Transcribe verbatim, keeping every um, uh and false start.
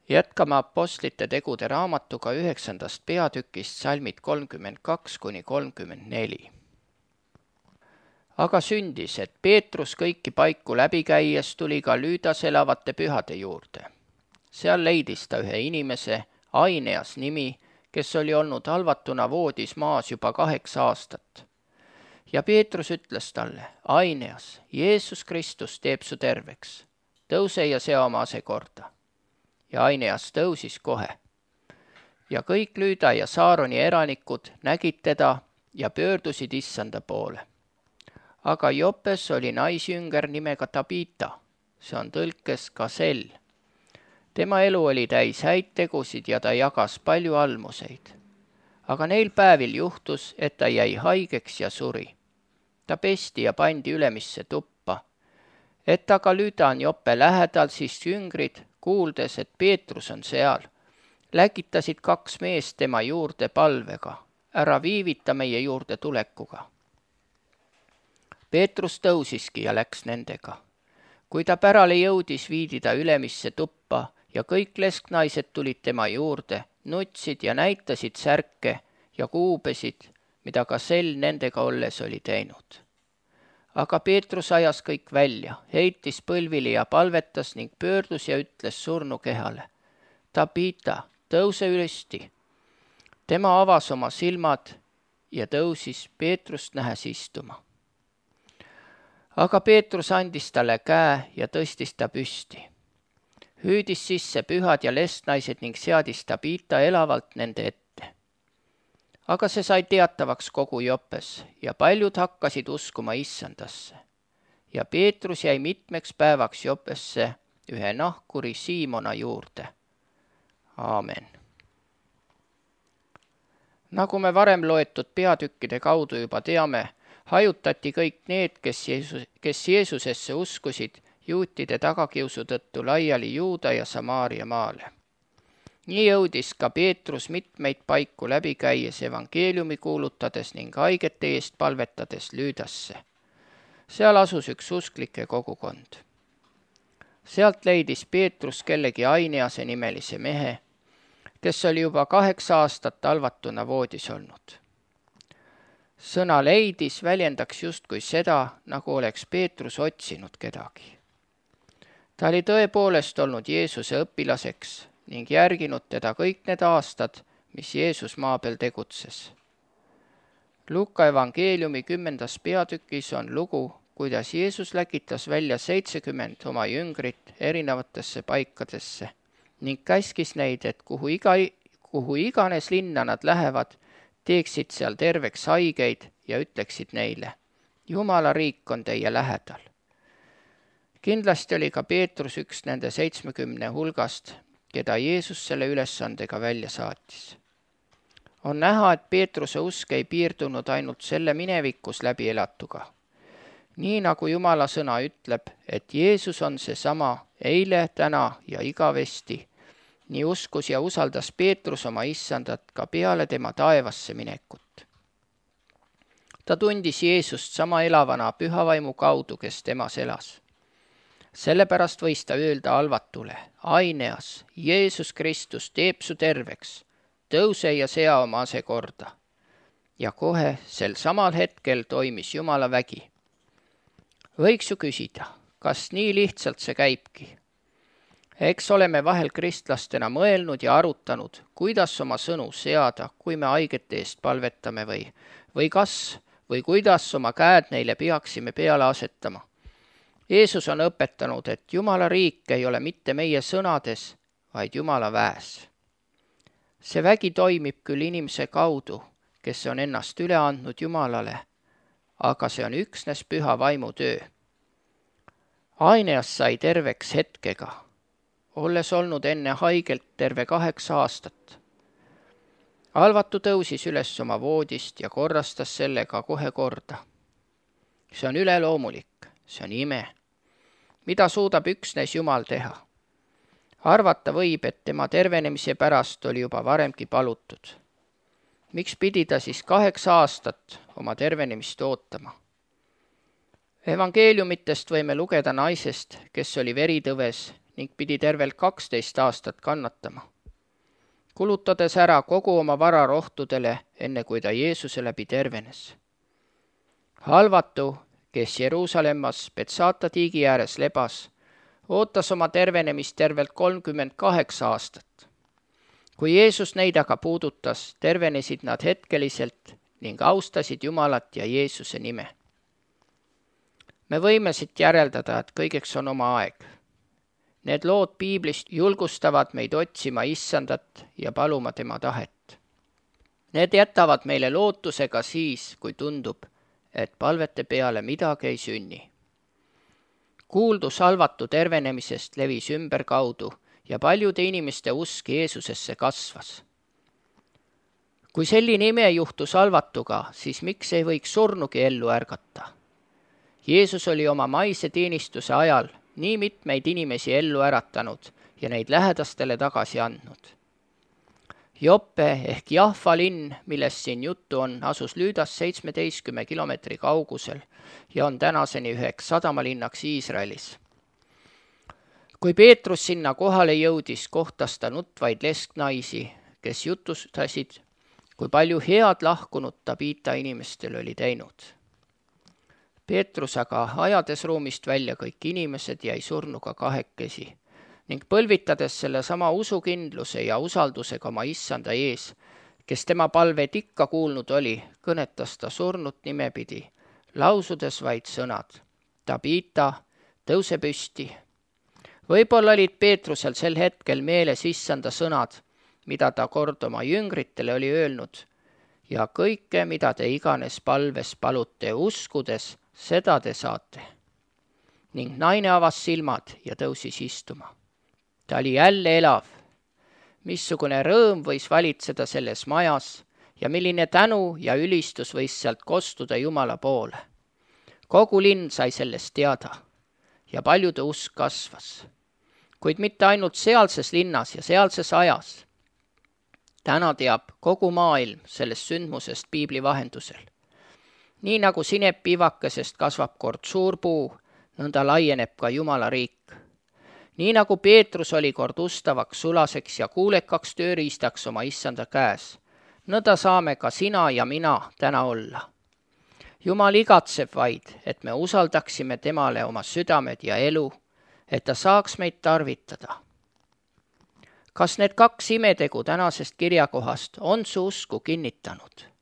Jätkame Apostlite tegude raamatuga üheksandast peatükist salmid kolmkümmend kaks kuni kolmkümmend neli. Aga sündis, et Peetrus kõiki paiku läbi käies tuli ka Lüüdas elavate pühade juurde. Seal leidis ta ühe inimese, Aineas nimi, kes oli olnud halvatuna voodis maas juba kaheksa aastat. Ja Peetrus ütles talle, Aineas, Jeesus Kristus teeb su terveks, tõuse ja sea oma ase korda. Ja Aineas tõusis kohe. Ja kõik Lüüda ja Saaroni elanikud nägid teda ja pöördusid issanda poole. Aga Jopes oli naisjünger nimega Tabita, see on tõlkes Kasell. Tema elu oli täis häid tegusid ja ta jagas palju almuseid. Aga neil päevil juhtus, et ta jäi haigeks ja suri. Ta pesti ja pandi ülemisse tuppa. Et aga Lüüda on Joppe lähedal, siis jüngrid, kuuldes, et Peetrus on seal, läkitasid kaks meest tema juurde palvega, ära viivita meie juurde tulekuga. Peetrus tõusiski ja läks nendega. Kui ta pärale jõudis, viidi ta ülemisse tuppa ja kõik lesknaised tulid tema juurde, nutsid ja näitasid särke ja kuubesid, mida ka sel nendega olles oli teinud. Aga Peetrus ajas kõik välja, heitis põlvili ja palvetas ning pöördus ja ütles surnu kehale. Tabita, tõuse ülisti. Tema avas oma silmad ja tõusis Peetrust nähes istuma. Aga Peetrus andis talle käe ja tõstis ta püsti. Hüüdis sisse pühad ja lestnaised ning seadis Tabita elavalt nende ette. Aga see sai teatavaks kogu Joppes ja paljud hakkasid uskuma issandasse. Ja Peetrus jäi mitmeks päevaks Joppesse ühe nahkuri Siimona juurde. Aamen. Nagu me varem loetud peatükkide kaudu juba teame, hajutati kõik need, kes, Jeesus, kes Jeesusesse uskusid, juutide tagakiusu tõttu laiali Juuda ja Samaaria maale. Nii jõudis ka Peetrus mitmeid paiku läbi käies evangeeliumi kuulutades ning haigete eest palvetades Lüüdasse. Seal asus üks usklike kogukond. Sealt leidis Peetrus kellegi Ainease nimelise mehe, kes oli juba kaheksa aastat halvatuna voodis olnud. Sõna leidis väljendaks justkui seda, nagu oleks Peetrus otsinud kedagi. Ta oli tõepoolest olnud Jeesuse õpilaseks ning järginud teda kõik need aastad, mis Jeesus maa peal tegutses. Luka evangeeliumi kümnendas peatükis on lugu, kuidas Jeesus läkitas välja seitsekümmend oma jüngrit erinevatesse paikadesse ning käskis neid, et kuhu, iga, kuhu iganes linna nad lähevad, teeksid seal terveks haigeid ja ütleksid neile, Jumala riik on teie lähedal. Kindlasti oli ka Peetrus üks nende seitsmekümne hulgast, keda Jeesus selle ülesandega välja saatis. On näha, et Peetruse usk ei piirdunud ainult selle minevikus läbi elatuga. Nii nagu Jumala sõna ütleb, et Jeesus on seesama eile, täna ja igavesti, nii uskus ja usaldas Peetrus oma issandat ka peale tema taevasse minekut. Ta tundis Jeesust sama elavana pühavaimu kaudu, kes temas elas. Sellepärast võis ta öelda halvatule, Aineas, Jeesus Kristus teeb su terveks, tõuse ja sea oma ase korda. Ja kohe sel samal hetkel toimis Jumala vägi. Võiks ju küsida, kas nii lihtsalt see käibki? Eks oleme vahel kristlastena mõelnud ja arutanud, kuidas oma sõnu seada, kui me haigete eest palvetame või, või kas või kuidas oma käed neile peaksime peale asetama. Jeesus on õpetanud, et Jumala riik ei ole mitte meie sõnades, vaid Jumala väes. See vägi toimib küll inimese kaudu, kes on ennast üle andnud Jumalale, aga see on üksnes püha vaimu töö. Aineas sai terveks hetkega, olles olnud enne haigelt terve kaheksa aastat. Halvatu tõusis üles oma voodist ja korrastas sellega kohe korda. See on üleloomulik, see on ime, mida suudab üksnes Jumal teha. Arvata võib, et tema tervenemise pärast oli juba varemgi palutud. Miks pidi ta siis kaheksa aastat oma tervenemist ootama? Evangeeliumitest võime lugeda naisest, kes oli veritõves ning pidi tervelt kaksteist aastat kannatama, kulutades ära kogu oma vara rohtudele, enne kui ta Jeesuse läbi tervenes. halvatu, kes Jeruusalemmas Betsata tiigi ääres lebas, ootas oma tervenemist tervelt kolmkümmend kaheksa aastat. kui Jeesus neid aga puudutas, tervenesid nad hetkeliselt ning austasid Jumalat ja Jeesuse nime. me võime siit järeldada, et kõigeks on oma aeg. Need lood piiblist julgustavad meid otsima Issandat ja paluma tema tahet. Need jätavad meile lootuse ka siis, kui tundub, et palvete peale midagi ei sünni. Kuuldus halvatu tervenemisest levis ümberkaudu ja paljude inimeste usk Jeesusesse kasvas. kui selline ime juhtus halvatuga, siis miks ei võiks surnugi ellu ärgata? Jeesus oli oma maise teenistuse ajal nii mitmeid inimesi ellu äratanud ja neid lähedastele tagasi andnud. Joppe ehk Jahva linn, millest siin juttu on, asus Lüüdast seitsmeteistkümne kilomeetri kaugusel ja on tänaseni üheks sadamalinnaks Iisraelis. Kui Peetrus sinna kohale jõudis, kohtas ta nutvaid lesknaisi, kes jutustasid, kui palju head lahkunud Tabita inimestel oli teinud. Peetrus aga ajades ruumist välja kõik inimesed jäi surnuga kahekesi ning põlvitades selle sama usukindluse ja usaldusega oma Issanda ees, kes tema palved ikka kuulnud oli, kõnetas ta surnut nimepidi, lausudes vaid sõnad. Tabita, tõuse püsti. Võib-olla olid Peetrusel sel hetkel meeles Issanda sõnad, mida ta kord oma jüngritele oli öelnud, ja kõike, mida te iganes palves palute uskudes, seda te saate. Ning naine avas silmad ja tõusis istuma. Ta oli jälle elav. Missugune rõõm võis valitseda selles majas ja milline tänu ja ülistus võis sealt kostuda Jumala poole. Kogu linn sai sellest teada ja paljude usk kasvas. Kuid mitte ainult sealses linnas ja sealses ajas. Täna teab kogu maailm sellest sündmusest piibli vahendusel. Nii nagu sinepiivakesest kasvab kord suur puu, nõnda laieneb ka Jumala riik. Nii nagu Peetrus oli kord ustavaks, sulaseks ja kuulekaks tööriistaks oma Issanda käes, nõnda saame ka sina ja mina täna olla. Jumal igatseb vaid, et me usaldaksime temale oma südamed ja elu, et ta saaks meid tarvitada. Kas need kaks imetegu tänasest kirjakohast on su usku kinnitanud?